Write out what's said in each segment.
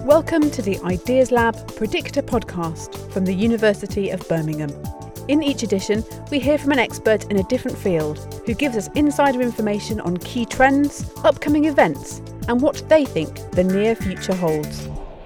Welcome to the Ideas Lab Predictor podcast from the University of Birmingham. In each edition, we hear from an expert in a different field who gives us insider information on key trends, upcoming events, and what they think the near future holds.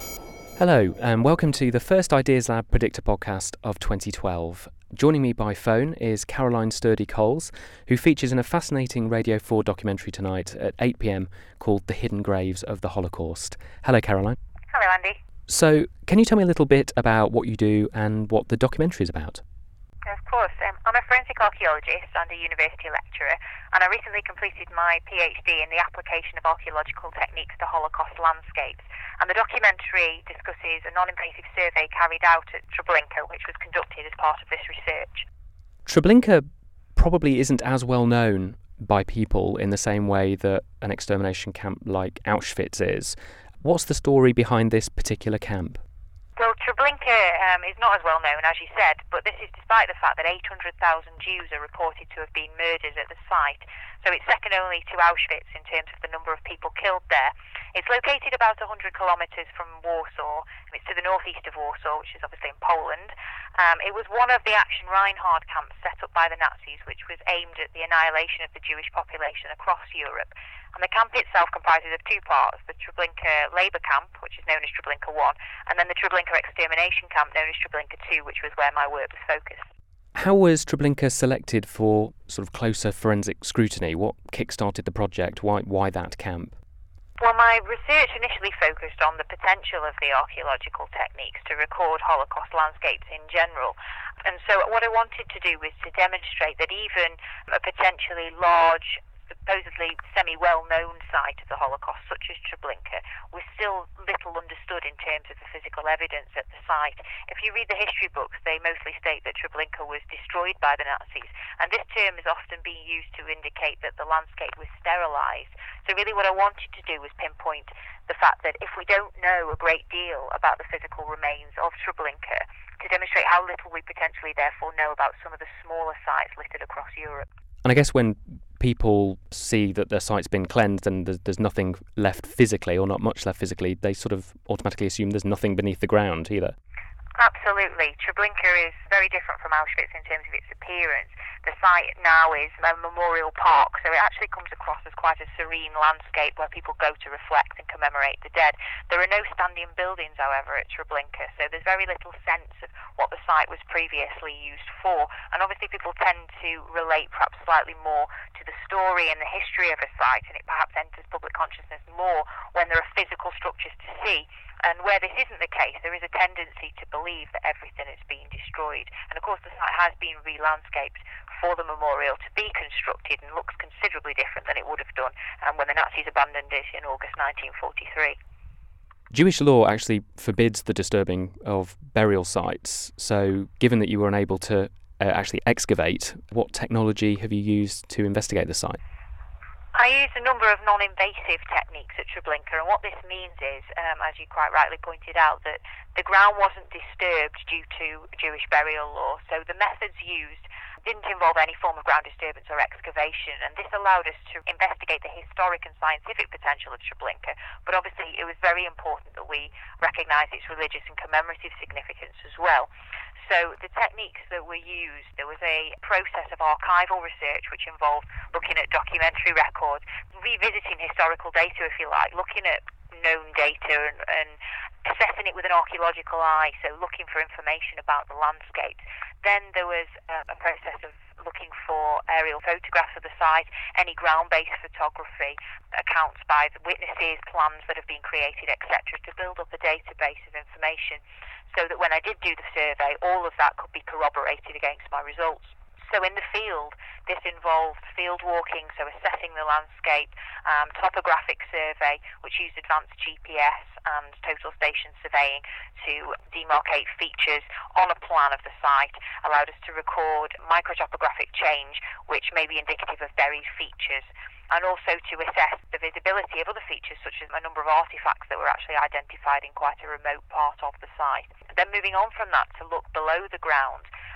Hello, and welcome to the first Ideas Lab Predictor podcast of 2012. Joining me by phone is Caroline Sturdy-Coles, who features in a fascinating Radio 4 documentary tonight at 8 p.m. called The Hidden Graves of the Holocaust. Hello, Caroline. Hello, Andy. So, can you tell me a little bit about what you do and what the documentary is about? Of course. I'm a forensic archaeologist and a university lecturer, and I recently completed my PhD in the application of archaeological techniques to Holocaust landscapes. And the documentary discusses a non-invasive survey carried out at Treblinka, which was conducted as part of this research. Treblinka probably isn't as well known by people in the same way that an extermination camp like Auschwitz is. What's the story behind this particular camp? Well, Treblinka is not as well known, as you said, but this is despite the fact that 800,000 Jews are reported to have been murdered at the site. So it's second only to Auschwitz in terms of the number of people killed there. It's located about 100 kilometres from Warsaw. It's to the northeast of Warsaw, which is obviously in Poland. It was one of the Action Reinhard camps set up by the Nazis, which was aimed at the annihilation of the Jewish population across Europe. And the camp itself comprises of two parts, the Treblinka Labour Camp, which is known as Treblinka 1, and then the Treblinka Extermination Camp, known as Treblinka 2, which was where my work was focused. How was Treblinka selected for sort of closer forensic scrutiny? What kick-started the project? Why that camp? Well, my research initially focused on the potential of the archaeological techniques to record Holocaust landscapes in general. And so what I wanted to do was to demonstrate that even a potentially large, supposedly semi-well-known site of the Holocaust, such as Treblinka, was still little understood in terms of the physical evidence at the site. If you read the history books, they mostly state that Treblinka was destroyed by the Nazis, and this term is often being used to indicate that the landscape was sterilised. So really what I wanted to do was pinpoint the fact that if we don't know a great deal about the physical remains of Treblinka, to demonstrate how little we potentially therefore know about some of the smaller sites littered across Europe. And I guess when people see that their site's been cleansed and there's nothing left physically, or not much left physically, they sort of automatically assume there's nothing beneath the ground either. Absolutely. Treblinka is very different from Auschwitz in terms of its appearance. The site now is a memorial park, so it actually comes across as quite a serene landscape where people go to reflect and commemorate the dead. There are no standing buildings, however, at Treblinka, so there's very little sense of what the site was previously used for. And obviously people tend to relate perhaps slightly more to the story and the history of a site, and it perhaps enters public consciousness more when there are physical structures to see. And where this isn't the case, there is a tendency to believe that everything is being destroyed. And of course the site has been re-landscaped for the memorial to be constructed and looks considerably different than it would have done when the Nazis abandoned it in August 1943. Jewish law actually forbids the disturbing of burial sites. So given that you were unable to actually excavate, what technology have you used to investigate the site? I used a number of non-invasive techniques at Treblinka, and what this means is, as you quite rightly pointed out, that the ground wasn't disturbed due to Jewish burial law. So the methods used didn't involve any form of ground disturbance or excavation, and this allowed us to investigate the historic and scientific potential of Treblinka. But obviously it was very important that we recognise its religious and commemorative significance as well. So the techniques that were used, there was a process of archival research which involved looking at documentary records, revisiting historical data, if you like, looking at known data and assessing it with an archaeological eye, so looking for information about the landscape. Then there was a process of looking for aerial photographs of the site, any ground-based photography, accounts by the witnesses, plans that have been created, etc., to build up a database of information so that when I did do the survey, all of that could be corroborated against my results. So in the field, this involved field walking, so assessing the landscape, topographic survey, which used advanced GPS and total station surveying to demarcate features on a plan of the site, allowed us to record microtopographic change, which may be indicative of buried features, and also to assess the visibility of other features, such as a number of artefacts that were actually identified in quite a remote part of the site. Then moving on from that to look below the ground,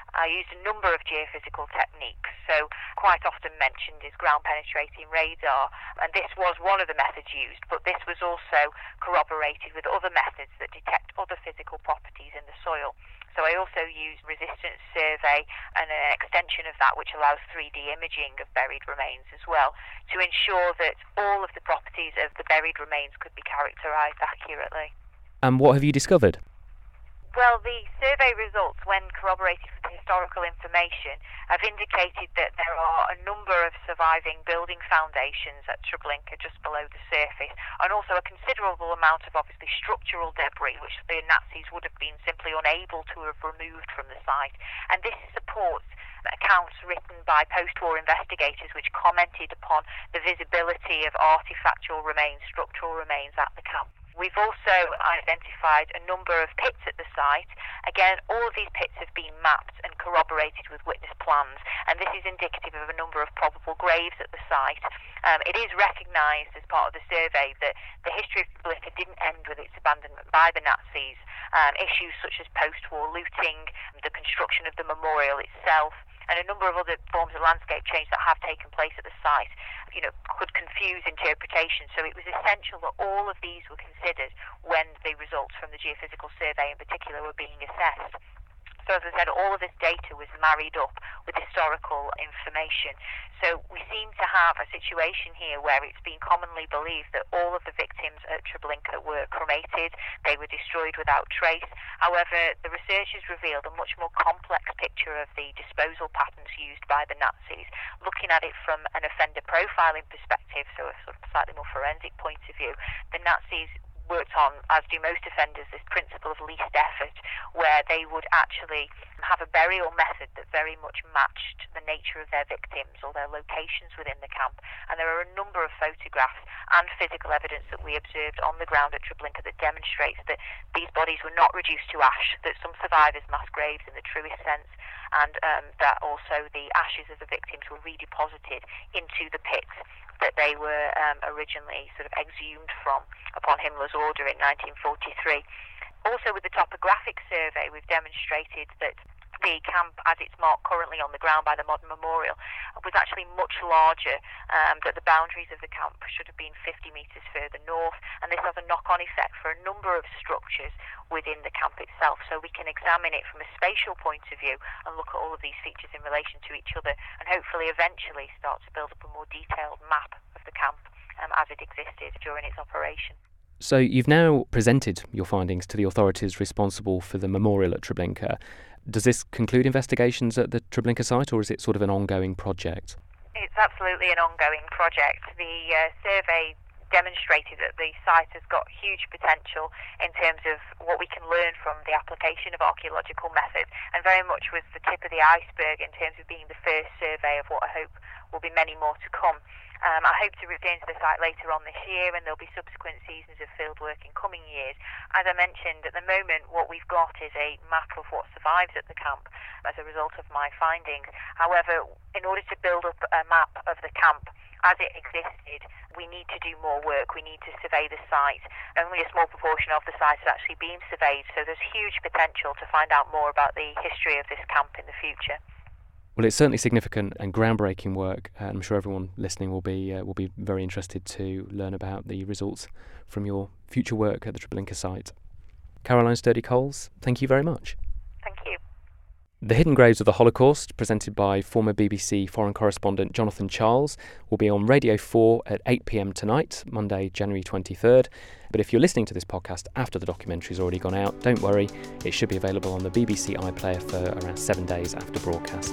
I used a number of geophysical techniques. So quite often mentioned is ground-penetrating radar, and this was one of the methods used, but this was also corroborated with other methods that detect other physical properties in the soil. So I also used resistance survey and an extension of that which allows 3D imaging of buried remains as well, to ensure that all of the properties of the buried remains could be characterised accurately. And what have you discovered? Well, the survey results, when corroborated with historical information, have indicated that there are a number of surviving building foundations at Treblinka just below the surface, and also a considerable amount of obviously structural debris which the Nazis would have been simply unable to have removed from the site. And this supports accounts written by post-war investigators which commented upon the visibility of artifactual remains, structural remains at the camp. We've also identified a number of pits at the site. Again, all of these pits have been mapped and corroborated with witness plans, and this is indicative of a number of probable graves at the site. It is recognised as part of the survey that the history of Treblinka didn't end with its abandonment by the Nazis. Issues such as post-war looting, the construction of the memorial itself, and a number of other forms of landscape change that have taken place at the site, could confuse interpretation. So it was essential that all of these were considered when the results from the geophysical survey in particular were being assessed. So as I said, all of this data was married up with historical information. So we seem to have a situation here where it's been commonly believed that all of the victims at Treblinka were cremated, they were destroyed without trace. However, the researchers revealed a much more complex picture of the disposal patterns used by the Nazis, looking at it from an offender profiling perspective, so a sort of slightly more forensic point of view. The Nazis worked on, as do most offenders, this principle of least effort, where they would actually have a burial method that very much matched the nature of their victims or their locations within the camp. And there are a number of photographs and physical evidence that we observed on the ground at Treblinka that demonstrates that these bodies were not reduced to ash, that some survivors mass graves in the truest sense, and that also the ashes of the victims were redeposited into the pits that they were originally sort of exhumed from upon Himmler's order in 1943. Also, with the topographic survey, we've demonstrated that the camp, as it's marked currently on the ground by the modern memorial, was actually much larger, that the boundaries of the camp should have been 50 metres further north, and this has a knock-on effect for a number of structures within the camp itself. So we can examine it from a spatial point of view and look at all of these features in relation to each other, and hopefully eventually start to build up a more detailed map of the camp as it existed during its operation. So you've now presented your findings to the authorities responsible for the memorial at Treblinka. Does this conclude investigations at the Treblinka site, or is it sort of an ongoing project? It's absolutely an ongoing project. The survey demonstrated that the site has got huge potential in terms of what we can learn from the application of archaeological methods, and very much was the tip of the iceberg in terms of being the first survey of what I hope will be many more to come. I hope to return to the site later on this year, and there'll be subsequent seasons of fieldwork in coming years. As I mentioned, at the moment what we've got is a map of what survives at the camp as a result of my findings. However, in order to build up a map of the camp as it existed, we need to do more work. We need to survey the site. Only a small proportion of the site has actually been surveyed, so there's huge potential to find out more about the history of this camp in the future. Well, it's certainly significant and groundbreaking work, and I'm sure everyone listening will be very interested to learn about the results from your future work at the Treblinka site. Caroline Sturdy-Coles, thank you very much. Thank you. The Hidden Graves of the Holocaust, presented by former BBC foreign correspondent Jonathan Charles, will be on Radio 4 at 8 p.m. tonight, Monday, January 23rd. But if you're listening to this podcast after the documentary's already gone out, don't worry, it should be available on the BBC iPlayer for around 7 days after broadcast.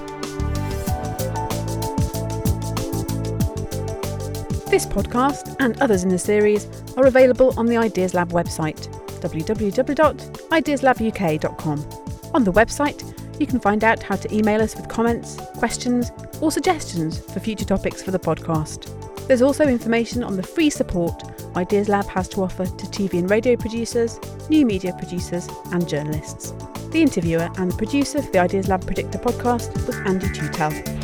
This podcast and others in the series are available on the Ideas Lab website, www.ideaslabuk.com. On the website, you can find out how to email us with comments, questions, or suggestions for future topics for the podcast. There's also information on the free support Ideas Lab has to offer to TV and radio producers, new media producers, and journalists. The interviewer and the producer for the Ideas Lab Predictor podcast was Andy Tutel.